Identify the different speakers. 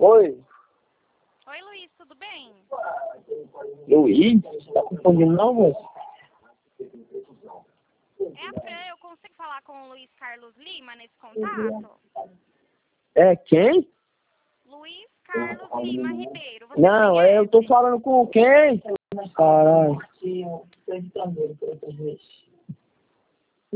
Speaker 1: Oi,
Speaker 2: Oi, Luiz, tudo bem?
Speaker 1: Luiz? Tá confundindo não, moço?
Speaker 2: É a Fran, eu consigo falar com o Luiz Carlos Lima nesse contato?
Speaker 1: É quem?
Speaker 2: Luiz Carlos Lima Ribeiro, você
Speaker 1: Não, eu tô
Speaker 2: conhece?
Speaker 1: falando com quem? Caralho.